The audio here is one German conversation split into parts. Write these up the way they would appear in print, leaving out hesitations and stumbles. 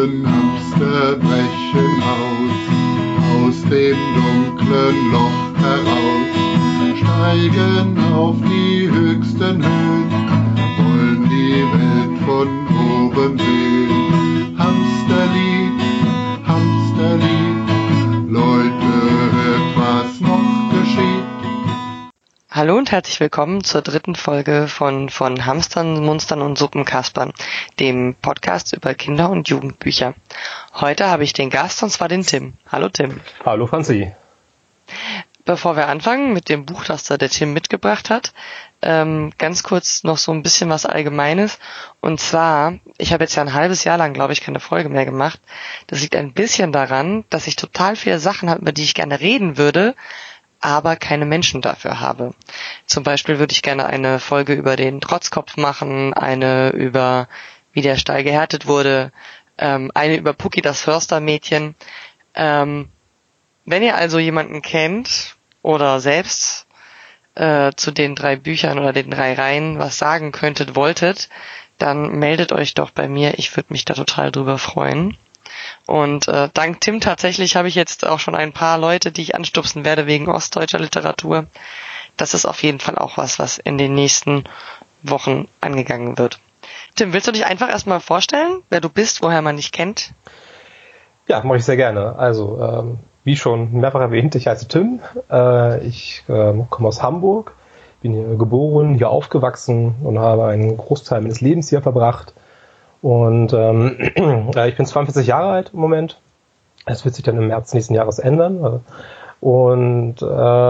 Hamster brechen aus dem dunklen Loch heraus, steigen auf die höchsten Höhen, wollen die Welt von oben sehen. Hamsterlied, Hamsterlied, Leute, hört, was noch geschieht. Hallo und herzlich willkommen zur dritten Folge von Hamstern, Monstern und Suppenkaspern, dem Podcast über Kinder- und Jugendbücher. Heute habe ich den Gast, und zwar den Tim. Hallo Tim. Hallo Franzi. Bevor wir anfangen mit dem Buch, das da der Tim mitgebracht hat, ganz kurz noch so ein bisschen was Allgemeines. Und zwar, ich habe jetzt ja ein halbes Jahr lang, glaube ich, keine Folge mehr gemacht. Das liegt ein bisschen daran, dass ich total viele Sachen habe, über die ich gerne reden würde, aber keine Menschen dafür habe. Zum Beispiel würde ich gerne eine Folge über den Trotzkopf machen, eine über wie der Stall gehärtet wurde, eine über Pucki das Förstermädchen. Wenn ihr also jemanden kennt oder selbst zu den 3 Büchern oder den 3 Reihen was sagen wolltet, dann meldet euch doch bei mir. Ich würde mich da total drüber freuen. Und dank Tim tatsächlich habe ich jetzt auch schon ein paar Leute, die ich anstupsen werde wegen ostdeutscher Literatur. Das ist auf jeden Fall auch was in den nächsten Wochen angegangen wird. Tim, willst du dich einfach erstmal vorstellen, wer du bist, woher man dich kennt? Ja, mache ich sehr gerne. Also, wie schon mehrfach erwähnt, ich heiße Tim. Ich komme aus Hamburg, bin hier geboren, hier aufgewachsen und habe einen Großteil meines Lebens hier verbracht. Und ich bin 42 Jahre alt im Moment. Das wird sich dann im März nächsten Jahres ändern. Und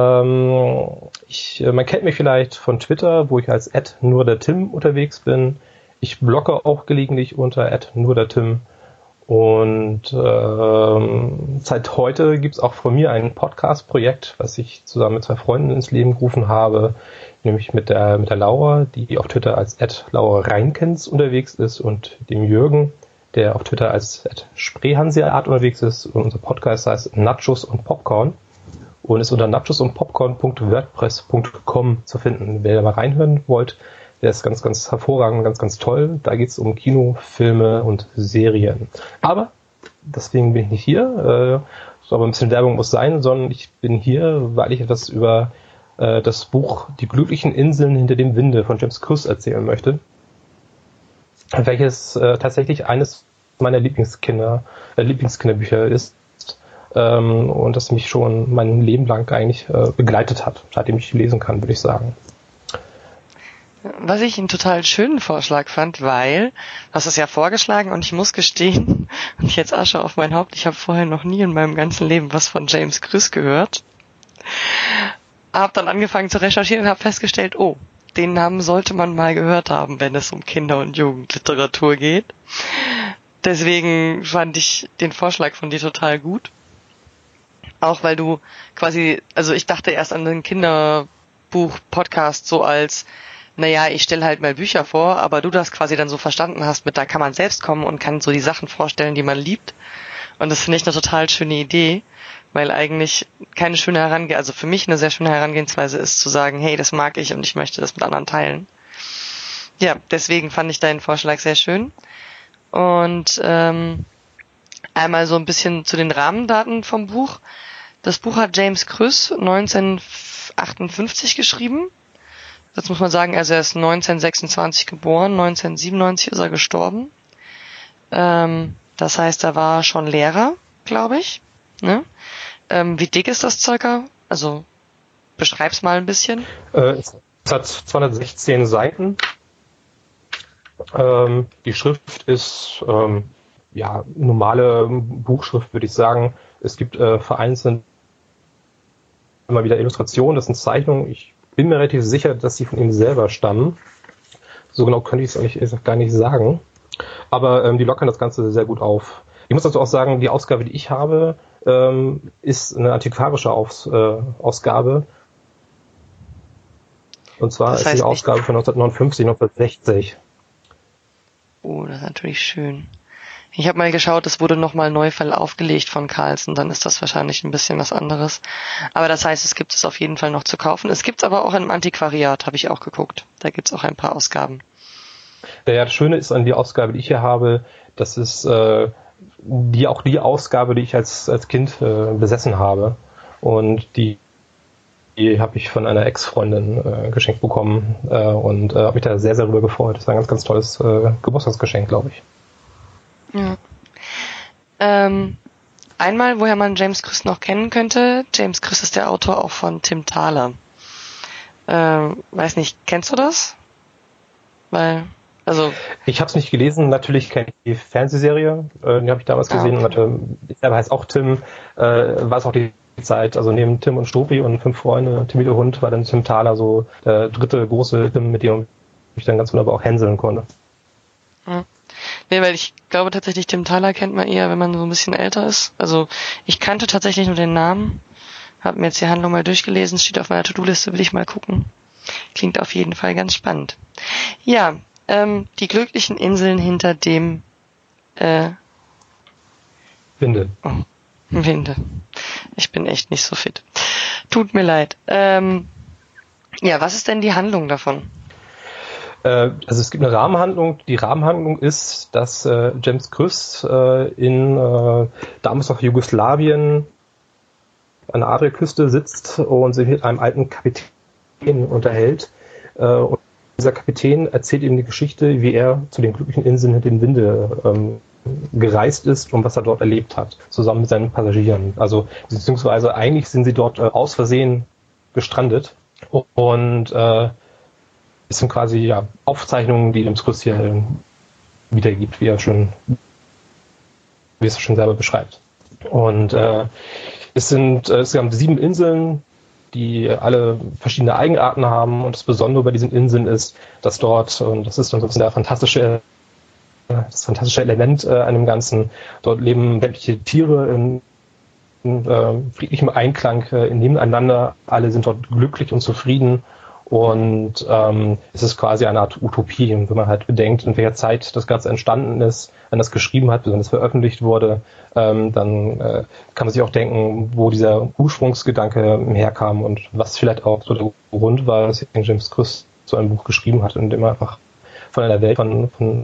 man kennt mich vielleicht von Twitter, wo ich als @nurdertim unterwegs bin. Ich blogge auch gelegentlich unter @nurdertim. Und seit heute gibt's auch von mir ein Podcast-Projekt, was ich zusammen mit 2 Freunden ins Leben gerufen habe, nämlich mit der Laura, die auf Twitter als @laura_reinkens unterwegs ist, und dem Jürgen, der auf Twitter als @spreehanseat unterwegs ist. Und unser Podcast heißt Nachos und Popcorn und ist unter nachosundpopcorn.wordpress.com zu finden. Wer da mal reinhören wollt, der ist ganz, ganz hervorragend, ganz, ganz toll. Da geht's um Kino, Filme und Serien. Aber deswegen bin ich nicht hier. So, aber ein bisschen Werbung muss sein, sondern ich bin hier, weil ich etwas über das Buch Die glücklichen Inseln hinter dem Winde von James Krüss erzählen möchte, welches tatsächlich eines meiner Lieblingskinderbücher ist und das mich schon mein Leben lang eigentlich begleitet hat, seitdem ich lesen kann, würde ich sagen. Was ich einen total schönen Vorschlag fand, weil, du hast es ja vorgeschlagen und ich muss gestehen, und jetzt Asche auf mein Haupt, ich habe vorher noch nie in meinem ganzen Leben was von James Krüss gehört. Hab dann angefangen zu recherchieren und habe festgestellt, den Namen sollte man mal gehört haben, wenn es um Kinder- und Jugendliteratur geht. Deswegen fand ich den Vorschlag von dir total gut. Auch weil du quasi, also ich dachte erst an den Kinderbuch-Podcast so als, naja, ich stelle halt mal Bücher vor, aber du das quasi dann so verstanden hast da kann man selbst kommen und kann so die Sachen vorstellen, die man liebt. Und das finde ich eine total schöne Idee, weil eigentlich keine schöne also für mich eine sehr schöne Herangehensweise ist, zu sagen, hey, das mag ich und ich möchte das mit anderen teilen. Ja, deswegen fand ich deinen Vorschlag sehr schön. Und einmal so ein bisschen zu den Rahmendaten vom Buch. Das Buch hat James Krüss 1958 geschrieben. Jetzt muss man sagen, also er ist 1926 geboren, 1997 ist er gestorben. Das heißt, er war schon Lehrer, glaube ich. Ne? Wie dick ist das circa? Also beschreib's mal ein bisschen. Es hat 216 Seiten. Die Schrift ist normale Buchschrift, würde ich sagen. Es gibt vereinzelt immer wieder Illustrationen, das sind Zeichnungen. Ich bin mir relativ sicher, dass sie von ihm selber stammen. So genau könnte ich es eigentlich gar nicht sagen. Aber die lockern das Ganze sehr gut auf. Ich muss dazu auch sagen, die Ausgabe, die ich habe, ist eine antiquarische Ausgabe. Und zwar ist die Ausgabe von 1959, 1960. Oh, das ist natürlich schön. Ich habe mal geschaut, es wurde nochmal neu aufgelegt von Carlsen, dann ist das wahrscheinlich ein bisschen was anderes. Aber das heißt, es gibt es auf jeden Fall noch zu kaufen. Es gibt es aber auch im Antiquariat, habe ich auch geguckt. Da gibt es auch ein paar Ausgaben. Ja, das Schöne ist an die Ausgabe, die ich hier habe, dass es die Ausgabe, die ich als Kind besessen habe. Und die habe ich von einer Ex-Freundin geschenkt bekommen und habe mich da sehr, sehr darüber gefreut. Das war ein ganz, ganz tolles Geburtstagsgeschenk, glaube ich. Ja. Einmal, woher man James Krüss noch kennen könnte. James Krüss ist der Autor auch von Tim Thaler. Weiß nicht, kennst du das? Ich habe es nicht gelesen, natürlich kenne ich die Fernsehserie, die habe ich damals gesehen. Okay. Und er heißt auch Tim, war es auch die Zeit, also neben Tim und Struppi und 5 Freunde, Timmy der Hund, war dann Tim Thaler so der dritte große Tim, mit dem ich dann ganz wunderbar auch hänseln konnte. Ja. Nee, weil ich glaube tatsächlich, Tim Thaler kennt man eher, wenn man so ein bisschen älter ist. Also ich kannte tatsächlich nur den Namen, habe mir jetzt die Handlung mal durchgelesen, steht auf meiner To-Do-Liste, will ich mal gucken. Klingt auf jeden Fall ganz spannend. Ja, die glücklichen Inseln hinter dem Winde. Oh, Winde. Ich bin echt nicht so fit. Tut mir leid. Ja, was ist denn die Handlung davon? Also es gibt eine Rahmenhandlung. Die Rahmenhandlung ist, dass James Krüss in damals noch Jugoslawien an der Adriaküste sitzt und sich mit einem alten Kapitän unterhält. Und dieser Kapitän erzählt ihm die Geschichte, wie er zu den glücklichen Inseln hinter dem Winde gereist ist und was er dort erlebt hat, zusammen mit seinen Passagieren. Also beziehungsweise eigentlich sind sie dort aus Versehen gestrandet und es sind quasi Aufzeichnungen, die James Krüss hier wiedergibt, wie es schon selber beschreibt. Und es gab 7 Inseln, die alle verschiedene Eigenarten haben, und das Besondere bei diesen Inseln ist, dass dort, und das ist dann sozusagen das fantastische Element an dem Ganzen, dort leben sämtliche Tiere in friedlichem Einklang nebeneinander, alle sind dort glücklich und zufrieden. Und es ist quasi eine Art Utopie. Und wenn man halt bedenkt, in welcher Zeit das Ganze entstanden ist, wenn das geschrieben hat, wenn das veröffentlicht wurde, dann kann man sich auch denken, wo dieser Ursprungsgedanke herkam und was vielleicht auch so der Grund war, dass James Krüss so ein Buch geschrieben hat, in dem er einfach von einer Welt von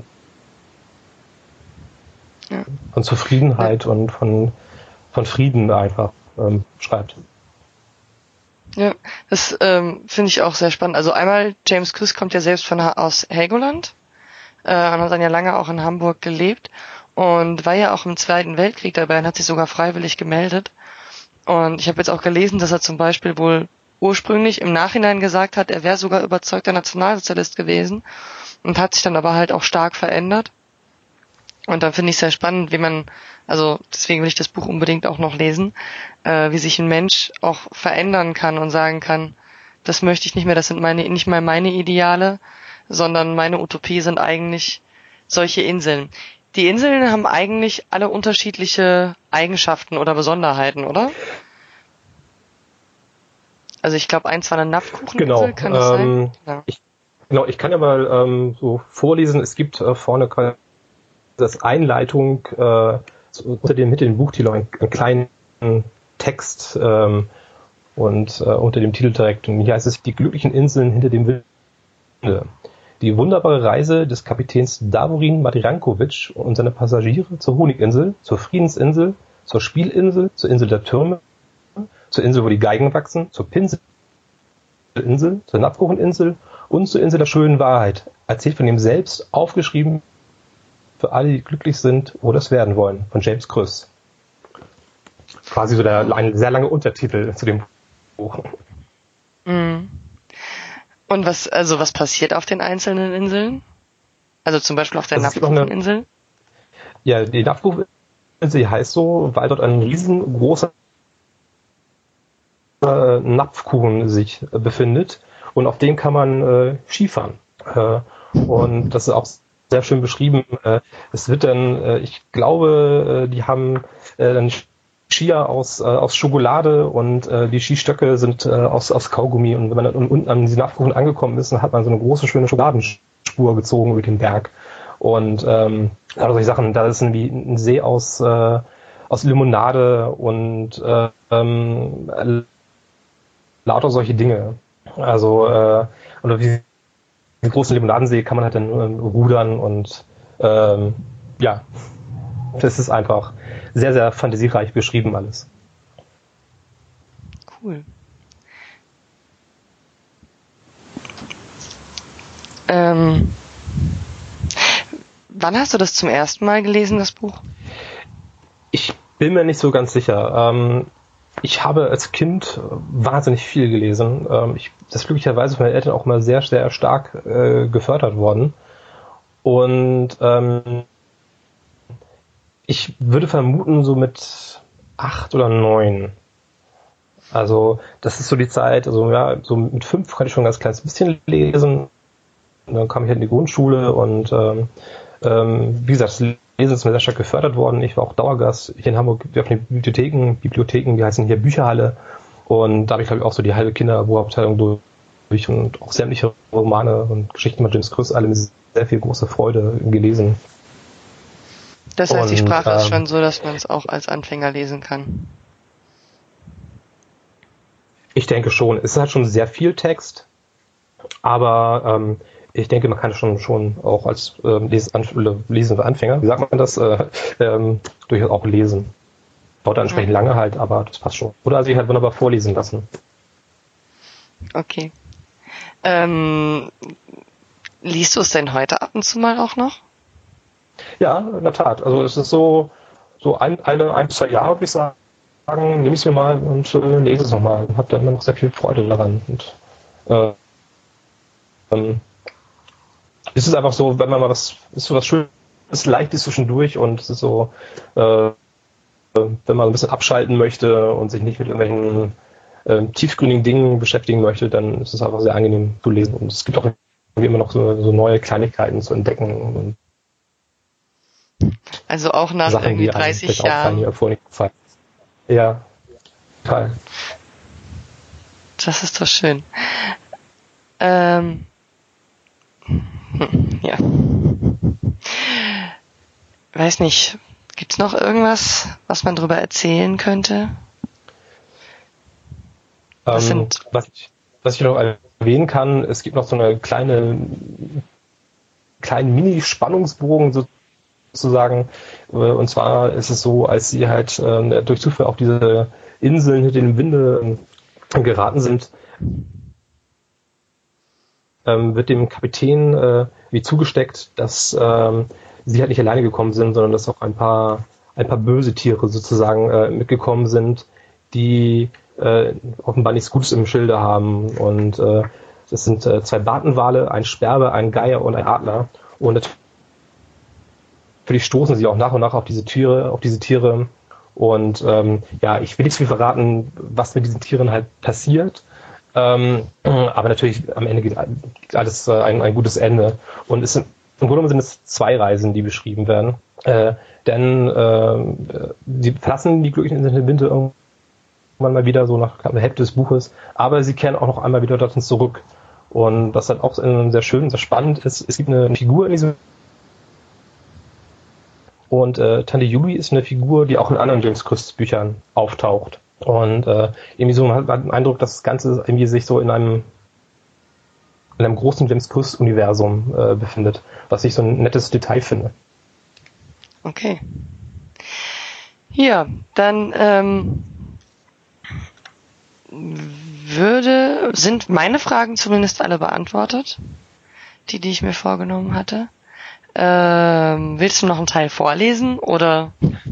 Zufriedenheit und von Frieden einfach schreibt. Ja, das finde ich auch sehr spannend. Also einmal, James Krüss kommt ja selbst aus Helgoland und hat dann ja lange auch in Hamburg gelebt und war ja auch im Zweiten Weltkrieg dabei und hat sich sogar freiwillig gemeldet. Und ich habe jetzt auch gelesen, dass er zum Beispiel wohl ursprünglich im Nachhinein gesagt hat, er wäre sogar überzeugter Nationalsozialist gewesen und hat sich dann aber halt auch stark verändert. Und dann finde ich es sehr spannend, deswegen will ich das Buch unbedingt auch noch lesen, wie sich ein Mensch auch verändern kann und sagen kann, das möchte ich nicht mehr, das sind nicht mal meine Ideale, sondern meine Utopie sind eigentlich solche Inseln. Die Inseln haben eigentlich alle unterschiedliche Eigenschaften oder Besonderheiten, oder? Also ich glaube, eins war eine Napfkucheninsel, kann das sein? Ja. Ich kann ja mal so vorlesen, es gibt vorne das Einleitung unter dem Buchtitel einen kleinen Text und unter dem Titel direkt. Und hier heißt es: Die glücklichen Inseln hinter dem Winde. Die wunderbare Reise des Kapitäns Davorin Madirankovic und seiner Passagiere zur Honiginsel, zur Friedensinsel, zur Spielinsel, zur Insel der Türme, zur Insel, wo die Geigen wachsen, zur Pinselinsel, zur Napfkucheninsel und zur Insel der schönen Wahrheit. Erzählt von ihm selbst, aufgeschrieben für alle, die glücklich sind oder es werden wollen, von James Krüss. Quasi so ein sehr langer Untertitel zu dem Buch. Mhm. Und was passiert auf den einzelnen Inseln? Also zum Beispiel auf der Napfkucheninsel? Ja, die Napfkucheninsel heißt so, weil dort ein riesengroßer Napfkuchen sich befindet und auf dem kann man Skifahren. Und das ist auch sehr schön beschrieben. Es wird dann, ich glaube, die haben dann Skier aus Schokolade und die Skistöcke sind aus Kaugummi. Und wenn man dann unten an diesen Napfkuchen angekommen ist, dann hat man so eine große, schöne Schokoladenspur gezogen über den Berg. Und solche Sachen, da ist irgendwie ein See aus Limonade und lauter solche Dinge. Also, oder wie den großen Limonadensee kann man halt dann rudern und das ist einfach sehr, sehr fantasiereich beschrieben alles. Cool. Wann hast du das zum ersten Mal gelesen, das Buch? Ich bin mir nicht so ganz sicher. Ich habe als Kind wahnsinnig viel gelesen. Das ist glücklicherweise von meinen Eltern auch mal sehr, sehr stark gefördert worden. Und ich würde vermuten, so mit 8 oder 9. Also das ist so die Zeit, also ja, so mit 5 konnte ich schon ein ganz kleines bisschen lesen. Und dann kam ich halt in die Grundschule und wie gesagt, das Lesen ist mir sehr stark gefördert worden. Ich war auch Dauergast hier in Hamburg auf den Bibliotheken, die heißen hier Bücherhalle. Und da habe ich, glaube ich, auch so die halbe Kinderbuchabteilung durch und auch sämtliche Romane und Geschichten mit James Krüss, alle mit sehr viel große Freude gelesen. Das heißt, die Sprache ist schon so, dass man es auch als Anfänger lesen kann. Ich denke schon. Es ist halt schon sehr viel Text, aber ich denke, man kann es schon auch als lesender Anfänger, wie sagt man das, durchaus auch lesen. Dauert dann entsprechend lange halt, aber das passt schon. Oder sich halt wunderbar vorlesen lassen. Okay. Liest du es denn heute ab und zu mal auch noch? Ja, in der Tat. Also es ist so ein, 2 Jahre, würde ich sagen, nehme ich es mir mal und lese es nochmal. Und habe da immer noch sehr viel Freude daran. Und es ist einfach so, wenn man mal ist so was Schönes, Leichtes zwischendurch und es ist so, wenn man ein bisschen abschalten möchte und sich nicht mit irgendwelchen tiefgründigen Dingen beschäftigen möchte, dann ist es einfach sehr angenehm zu lesen. Und es gibt auch immer noch so neue Kleinigkeiten zu entdecken. Und also auch nach Sachen, irgendwie 30 Jahren. Ja, total. Das ist doch schön. Ja. Weiß nicht, gibt's noch irgendwas, was man drüber erzählen könnte? Was ich noch erwähnen kann, es gibt noch so eine kleinen Mini-Spannungsbogen sozusagen. Und zwar ist es so, als sie halt durch Zufall auf diese Inseln hinter dem Winde geraten sind, wird dem Kapitän wie zugesteckt, dass sie halt nicht alleine gekommen sind, sondern dass auch ein paar böse Tiere sozusagen mitgekommen sind, die offenbar nichts Gutes im Schilde haben. Und das sind 2 Bartenwale, ein Sperber, ein Geier und ein Adler. Und natürlich stoßen sie auch nach und nach auf diese Tiere. Und ich will nicht so viel verraten, was mit diesen Tieren halt passiert. Aber natürlich am Ende geht alles ein gutes Ende. Und im Grunde genommen sind es 2 Reisen, die beschrieben werden. Denn sie verlassen die glücklichen Inseln der Winde irgendwann mal wieder, so nach der Hälfte des Buches. Aber sie kehren auch noch einmal wieder dorthin zurück. Und was dann auch sehr schön, sehr spannend ist, es gibt eine Figur in diesem. Und Tante Julie ist eine Figur, die auch in anderen James Krüss Büchern auftaucht. Und irgendwie so man hat den Eindruck, dass das Ganze irgendwie sich so in einem großen James Krüss Universum befindet, was ich so ein nettes Detail finde. Okay. Ja, dann sind meine Fragen zumindest alle beantwortet, die ich mir vorgenommen hatte. Willst du noch einen Teil vorlesen oder?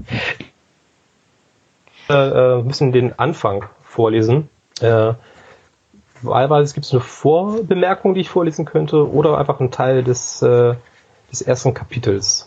Müssen den Anfang vorlesen. Wahlweise gibt es eine Vorbemerkung, die ich vorlesen könnte, oder einfach einen Teil des ersten Kapitels.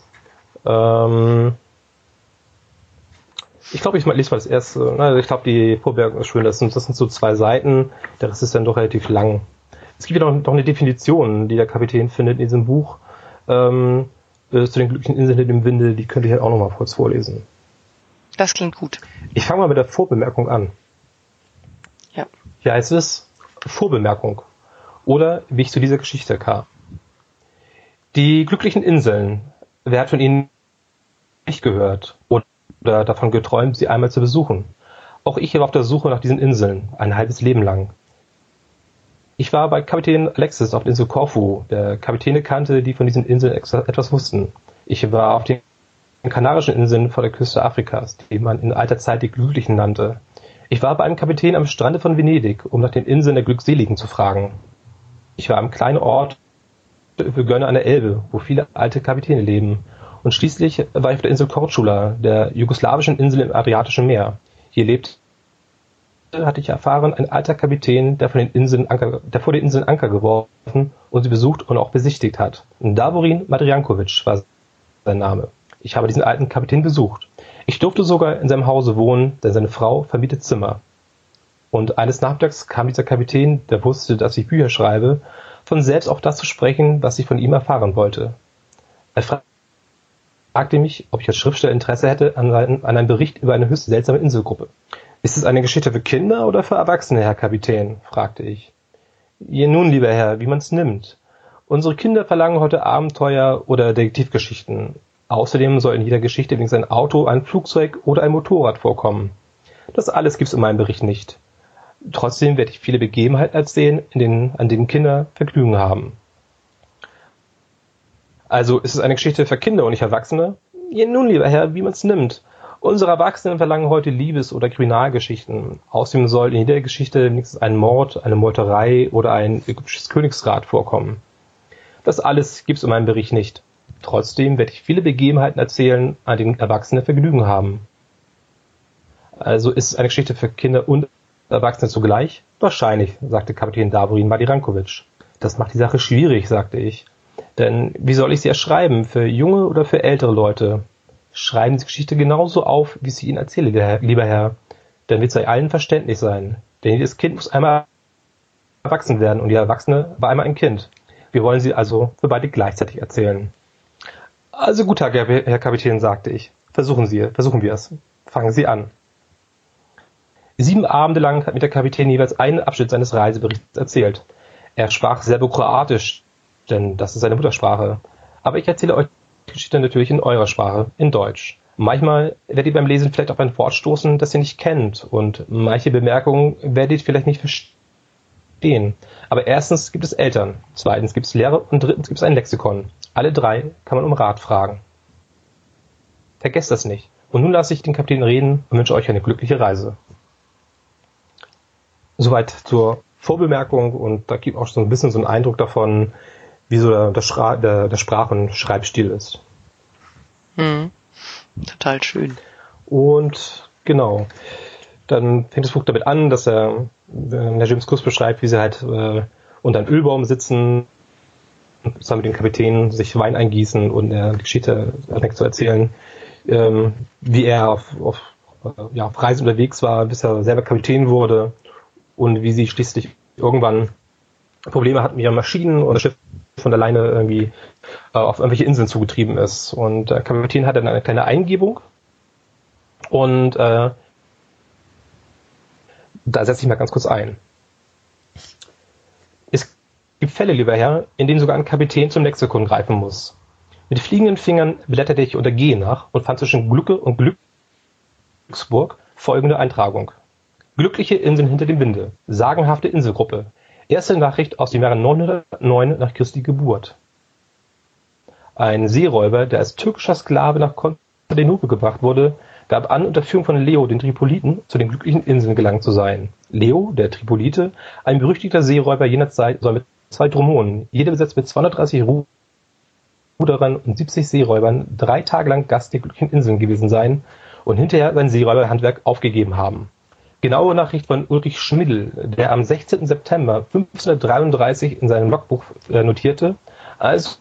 Ich glaube, ich lese mal das erste. Ich glaube, die Vorbemerkung ist schön. Das sind so 2 Seiten. Der Rest ist dann doch relativ lang. Es gibt ja noch eine Definition, die der Kapitän findet in diesem Buch. Zu den glücklichen Inseln in dem Winde, die könnte ich halt auch noch mal kurz vorlesen. Das klingt gut. Ich fange mal mit der Vorbemerkung an. Ja. Hier heißt es Vorbemerkung. Oder wie ich zu dieser Geschichte kam. Die glücklichen Inseln, wer hat von ihnen nicht gehört oder davon geträumt, sie einmal zu besuchen? Auch ich war auf der Suche nach diesen Inseln, ein halbes Leben lang. Ich war bei Kapitän Alexis auf der Insel Korfu. Der Kapitän kannte, die von diesen Inseln etwas wussten. Ich war auf den Kanarischen Inseln vor der Küste Afrikas, die man in alter Zeit die Glücklichen nannte. Ich war bei einem Kapitän am Strande von Venedig, um nach den Inseln der Glückseligen zu fragen. Ich war am kleinen Ort Gönne an der Elbe, wo viele alte Kapitäne leben. Und schließlich war ich auf der Insel Korčula, der jugoslawischen Insel im Adriatischen Meer. Hier lebt, hatte ich erfahren, ein alter Kapitän, der vor den Inseln Anker geworfen und sie besucht und auch besichtigt hat. Davorin Madrijanković war sein Name. Ich habe diesen alten Kapitän besucht. Ich durfte sogar in seinem Hause wohnen, denn seine Frau vermietet Zimmer. Und eines Nachmittags kam dieser Kapitän, der wusste, dass ich Bücher schreibe, von selbst auf das zu sprechen, was ich von ihm erfahren wollte. Er fragte mich, ob ich als Schriftsteller Interesse hätte an einem Bericht über eine höchst seltsame Inselgruppe. »Ist es eine Geschichte für Kinder oder für Erwachsene, Herr Kapitän?« fragte ich. »Je nun, lieber Herr, wie man's nimmt. Unsere Kinder verlangen heute Abenteuer oder Detektivgeschichten. Außerdem soll in jeder Geschichte wenigstens ein Auto, ein Flugzeug oder ein Motorrad vorkommen. Das alles gibt's in meinem Bericht nicht. Trotzdem werde ich viele Begebenheiten erzählen, an denen Kinder Vergnügen haben.« »Also ist es eine Geschichte für Kinder und nicht Erwachsene?« »Je nun, lieber Herr, wie man's nimmt. Unsere Erwachsenen verlangen heute Liebes- oder Kriminalgeschichten. Außerdem soll in jeder Geschichte wenigstens ein Mord, eine Meuterei oder ein ägyptisches Königsrat vorkommen. Das alles gibt's in meinem Bericht nicht. Trotzdem werde ich viele Begebenheiten erzählen, an denen Erwachsene Vergnügen haben.« »Also ist es eine Geschichte für Kinder und Erwachsene zugleich?« »Wahrscheinlich«, sagte Kapitän Davorin Madrijanković. »Das macht die Sache schwierig«, sagte ich. »Denn wie soll ich sie erschreiben, für junge oder für ältere Leute? Schreiben Sie die Geschichte genauso auf, wie ich sie Ihnen erzähle, lieber Herr. Dann wird es allen verständlich sein. Denn jedes Kind muss einmal erwachsen werden und der Erwachsene war einmal ein Kind. Wir wollen sie also für beide gleichzeitig erzählen.« »Also gut, Herr Kapitän«, sagte ich. Versuchen wir es. Fangen Sie an.« 7 Abende lang hat mir der Kapitän jeweils einen Abschnitt seines Reiseberichts erzählt. Er sprach Serbokroatisch, denn das ist seine Muttersprache. Aber ich erzähle euch die Geschichte natürlich in eurer Sprache, in Deutsch. Manchmal werdet ihr beim Lesen vielleicht auf ein Wort stoßen, das ihr nicht kennt, und manche Bemerkungen werdet ihr vielleicht nicht verstehen. Aber erstens gibt es Eltern, zweitens gibt es Lehrer und drittens gibt es ein Lexikon. Alle 3 kann man um Rat fragen. Vergesst das nicht. Und nun lasse ich den Kapitän reden und wünsche euch eine glückliche Reise. Soweit zur Vorbemerkung, und da gibt auch so ein bisschen so einen Eindruck davon, wie so der Sprach- und Schreibstil ist. Total schön. Und genau, dann fängt das Buch damit an, dass der James Krüss beschreibt, wie sie halt unter einem Ölbaum sitzen, zusammen mit dem Kapitän sich Wein eingießen und er die Geschichte anfängt zu erzählen, wie er auf Reisen unterwegs war, bis er selber Kapitän wurde und wie sie schließlich irgendwann Probleme hatten mit ihren Maschinen und das Schiff von alleine irgendwie auf irgendwelche Inseln zugetrieben ist. Und der Kapitän hat dann eine kleine Eingebung und da setze ich mal ganz kurz ein. Es gibt Fälle, lieber Herr, in denen sogar ein Kapitän zum Lexikon greifen muss. Mit fliegenden Fingern blätterte ich unter G nach und fand zwischen Glücke und Glücksburg folgende Eintragung. Glückliche Inseln hinter dem Winde. Sagenhafte Inselgruppe. Erste Nachricht aus dem Jahre 909 nach Christi Geburt. Ein Seeräuber, der als türkischer Sklave nach Konstantinopel gebracht wurde, gab an, unter Führung von Leo, den Tripoliten, zu den glücklichen Inseln gelangt zu sein. Leo, der Tripolite, ein berüchtigter Seeräuber jener Zeit, soll mit 2 Dromonen, jeder besetzt mit 230 Ruderern und 70 Seeräubern, 3 Tage lang Gast der glücklichen Inseln gewesen sein und hinterher sein Seeräuberhandwerk aufgegeben haben. Genaue Nachricht von Ulrich Schmidl, der am 16. September 1533 in seinem Logbuch notierte, also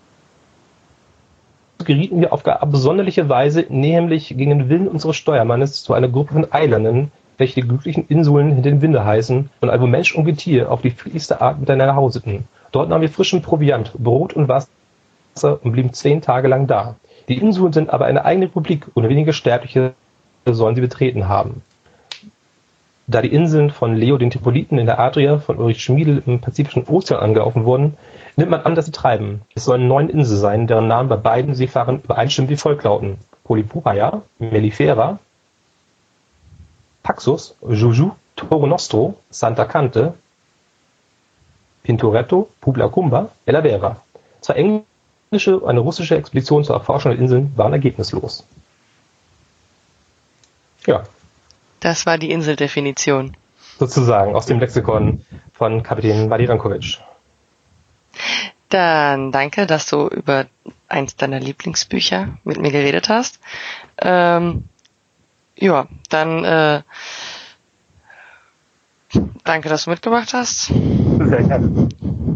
gerieten wir auf gar absonderliche Weise, nämlich gegen den Willen unseres Steuermannes, zu einer Gruppe von Eilanden, welche die glücklichen Inseln hinter dem Winde heißen, und also Mensch und Getier auf die friedlichste Art miteinander hauseten. Dort nahmen wir frischen Proviant, Brot und Wasser und blieben 10 Tage lang da. Die Inseln sind aber eine eigene Republik und wenige Sterbliche sollen sie betreten haben. Da die Inseln von Leo den Tripoliten in der Adria von Ulrich Schmiedl im Pazifischen Ozean angelaufen wurden, nimmt man an, dass sie treiben. Es sollen 9 Inseln sein, deren Namen bei beiden Seefahrern übereinstimmend wie folgt lauten: Polypopaya, Mellifera, Paxos, Juju, Toro Nostro, Santa Cante, Pintoretto, Publacumba, Ella Vera. 2 eine russische Expedition zur Erforschung der Inseln waren ergebnislos. Ja. Das war die Inseldefinition. Sozusagen aus dem Lexikon von Kapitän Vadi-Rankovic. Dann danke, dass du über eins deiner Lieblingsbücher mit mir geredet hast. Dann danke, dass du mitgemacht hast. Sehr gerne.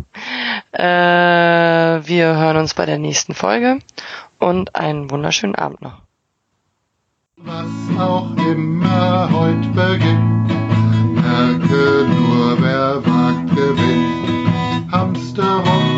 Wir hören uns bei der nächsten Folge und einen wunderschönen Abend noch. Was auch immer heut beginnt, merke nur, wer wagt, gewinnt. Hamster rum